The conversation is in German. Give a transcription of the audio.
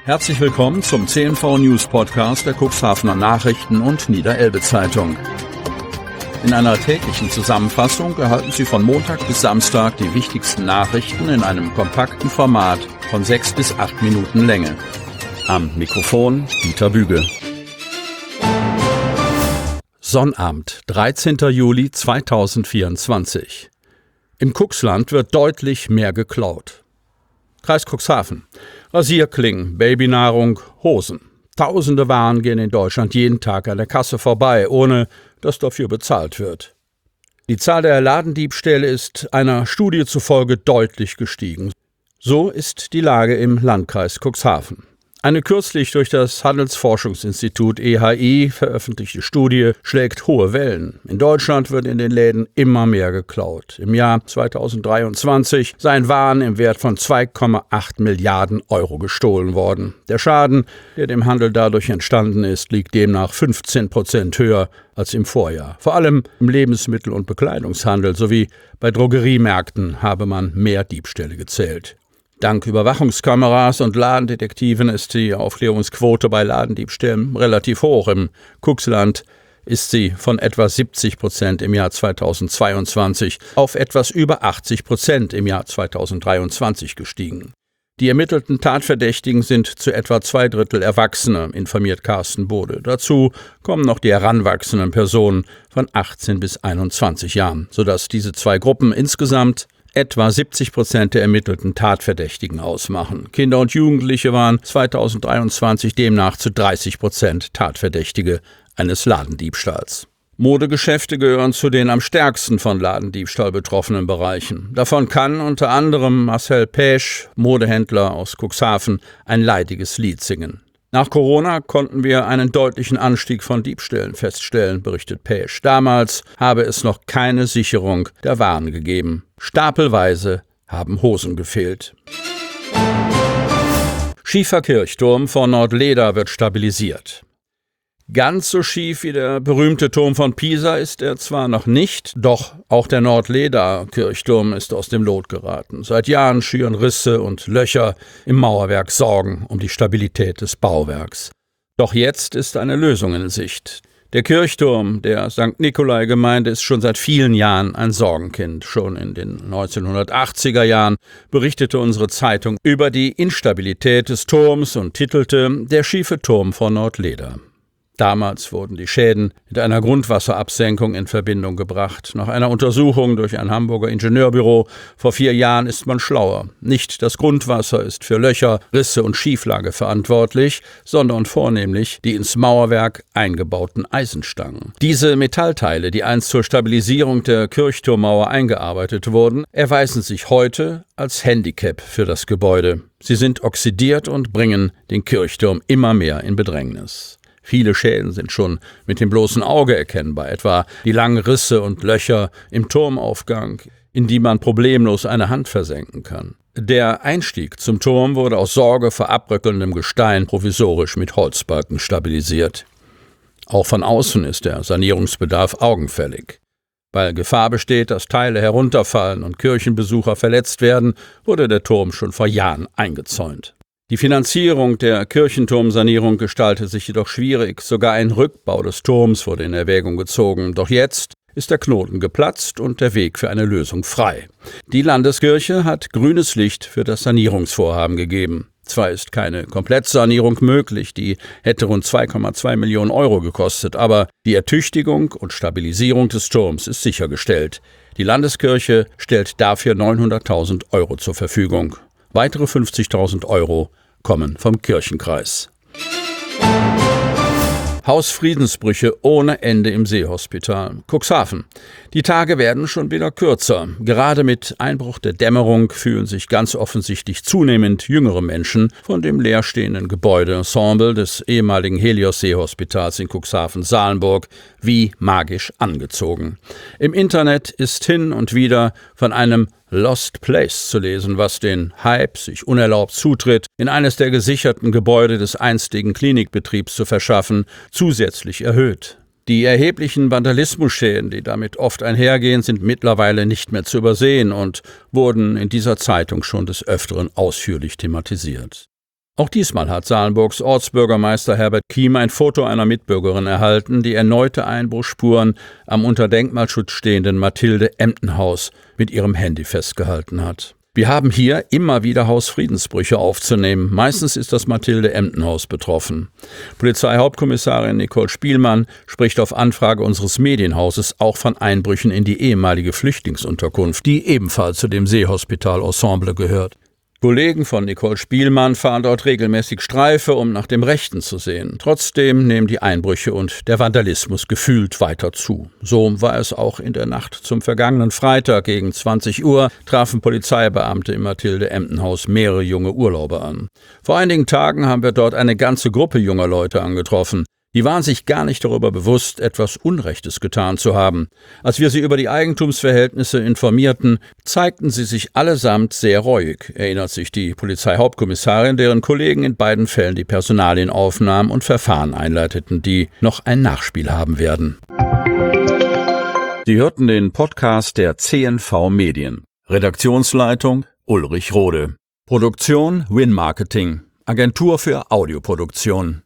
Herzlich willkommen zum CNV News Podcast der Cuxhavener Nachrichten und Niederelbe Zeitung. In einer täglichen Zusammenfassung erhalten Sie von Montag bis Samstag die wichtigsten Nachrichten in einem kompakten Format von 6 bis 8 Minuten Länge. Am Mikrofon Dieter Büge. Sonnabend, 13. Juli 2024. Im Cuxland wird deutlich mehr geklaut. Kreis Cuxhaven. Rasierklingen, Babynahrung, Hosen. Tausende Waren gehen in Deutschland jeden Tag an der Kasse vorbei, ohne dass dafür bezahlt wird. Die Zahl der Ladendiebstähle ist einer Studie zufolge deutlich gestiegen. So ist die Lage im Landkreis Cuxhaven. Eine kürzlich durch das Handelsforschungsinstitut EHI veröffentlichte Studie schlägt hohe Wellen. In Deutschland wird in den Läden immer mehr geklaut. Im Jahr 2023 seien Waren im Wert von 2,8 Milliarden Euro gestohlen worden. Der Schaden, der dem Handel dadurch entstanden ist, liegt demnach 15% höher als im Vorjahr. Vor allem im Lebensmittel- und Bekleidungshandel sowie bei Drogeriemärkten habe man mehr Diebstähle gezählt. Dank Überwachungskameras und Ladendetektiven ist die Aufklärungsquote bei Ladendiebstählen relativ hoch. Im Cuxland ist sie von etwa 70% im Jahr 2022 auf etwas über 80% im Jahr 2023 gestiegen. Die ermittelten Tatverdächtigen sind zu etwa 2/3 Erwachsene, informiert Carsten Bode. Dazu kommen noch die heranwachsenden Personen von 18 bis 21 Jahren, sodass diese zwei Gruppen insgesamt etwa 70% der ermittelten Tatverdächtigen ausmachen. Kinder und Jugendliche waren 2023 demnach zu 30% Tatverdächtige eines Ladendiebstahls. Modegeschäfte gehören zu den am stärksten von Ladendiebstahl betroffenen Bereichen. Davon kann unter anderem Marcel Pesch, Modehändler aus Cuxhaven, ein leidiges Lied singen. Nach Corona konnten wir einen deutlichen Anstieg von Diebstählen feststellen, berichtet Pesch. Damals habe es noch keine Sicherung der Waren gegeben. Stapelweise haben Hosen gefehlt. Schiefer Kirchturm vor Nordleda wird stabilisiert. Ganz so schief wie der berühmte Turm von Pisa ist er zwar noch nicht, doch auch der Nordleda-Kirchturm ist aus dem Lot geraten. Seit Jahren schüren Risse und Löcher im Mauerwerk Sorgen um die Stabilität des Bauwerks. Doch jetzt ist eine Lösung in Sicht. Der Kirchturm der St. Nikolai-Gemeinde ist schon seit vielen Jahren ein Sorgenkind. Schon in den 1980er Jahren berichtete unsere Zeitung über die Instabilität des Turms und titelte »Der schiefe Turm von Nordleda«. Damals wurden die Schäden mit einer Grundwasserabsenkung in Verbindung gebracht. Nach einer Untersuchung durch ein Hamburger Ingenieurbüro vor 4 Jahren ist man schlauer. Nicht das Grundwasser ist für Löcher, Risse und Schieflage verantwortlich, sondern vornehmlich die ins Mauerwerk eingebauten Eisenstangen. Diese Metallteile, die einst zur Stabilisierung der Kirchturmmauer eingearbeitet wurden, erweisen sich heute als Handicap für das Gebäude. Sie sind oxidiert und bringen den Kirchturm immer mehr in Bedrängnis. Viele Schäden sind schon mit dem bloßen Auge erkennbar, etwa die langen Risse und Löcher im Turmaufgang, in die man problemlos eine Hand versenken kann. Der Einstieg zum Turm wurde aus Sorge vor abbröckelndem Gestein provisorisch mit Holzbalken stabilisiert. Auch von außen ist der Sanierungsbedarf augenfällig. Weil Gefahr besteht, dass Teile herunterfallen und Kirchenbesucher verletzt werden, wurde der Turm schon vor Jahren eingezäunt. Die Finanzierung der Kirchenturmsanierung gestaltet sich jedoch schwierig. Sogar ein Rückbau des Turms wurde in Erwägung gezogen. Doch jetzt ist der Knoten geplatzt und der Weg für eine Lösung frei. Die Landeskirche hat grünes Licht für das Sanierungsvorhaben gegeben. Zwar ist keine Komplettsanierung möglich, die hätte rund 2,2 Millionen Euro gekostet, aber die Ertüchtigung und Stabilisierung des Turms ist sichergestellt. Die Landeskirche stellt dafür 900.000 Euro zur Verfügung. Weitere 50.000 Euro kommen vom Kirchenkreis. Hausfriedensbrüche ohne Ende im Seehospital. Cuxhaven. Die Tage werden schon wieder kürzer. Gerade mit Einbruch der Dämmerung fühlen sich ganz offensichtlich zunehmend jüngere Menschen von dem leerstehenden Gebäudeensemble des ehemaligen Helios-Seehospitals in Cuxhaven-Salenburg wie magisch angezogen. Im Internet ist hin und wieder von einem Lost Place zu lesen, was den Hype, sich unerlaubt Zutritt in eines der gesicherten Gebäude des einstigen Klinikbetriebs zu verschaffen, zusätzlich erhöht. Die erheblichen Vandalismusschäden, die damit oft einhergehen, sind mittlerweile nicht mehr zu übersehen und wurden in dieser Zeitung schon des Öfteren ausführlich thematisiert. Auch diesmal hat Salenburgs Ortsbürgermeister Herbert Kiem ein Foto einer Mitbürgerin erhalten, die erneute Einbruchsspuren am unter Denkmalschutz stehenden Mathilde-Emden-Haus mit ihrem Handy festgehalten hat. Wir haben hier immer wieder Hausfriedensbrüche aufzunehmen. Meistens ist das Mathilde-Emden-Haus betroffen. Polizeihauptkommissarin Nicole Spielmann spricht auf Anfrage unseres Medienhauses auch von Einbrüchen in die ehemalige Flüchtlingsunterkunft, die ebenfalls zu dem Seehospital-Ensemble gehört. Kollegen von Nicole Spielmann fahren dort regelmäßig Streife, um nach dem Rechten zu sehen. Trotzdem nehmen die Einbrüche und der Vandalismus gefühlt weiter zu. So war es auch in der Nacht zum vergangenen Freitag gegen 20 Uhr, trafen Polizeibeamte im Mathilde-Emden-Haus mehrere junge Urlauber an. Vor einigen Tagen haben wir dort eine ganze Gruppe junger Leute angetroffen. Die waren sich gar nicht darüber bewusst, etwas Unrechtes getan zu haben. Als wir sie über die Eigentumsverhältnisse informierten, zeigten sie sich allesamt sehr reuig, erinnert sich die Polizeihauptkommissarin, deren Kollegen in beiden Fällen die Personalien aufnahmen und Verfahren einleiteten, die noch ein Nachspiel haben werden. Sie hörten den Podcast der CNV Medien. Redaktionsleitung Ulrich Rode. Produktion Win Marketing, Agentur für Audioproduktion.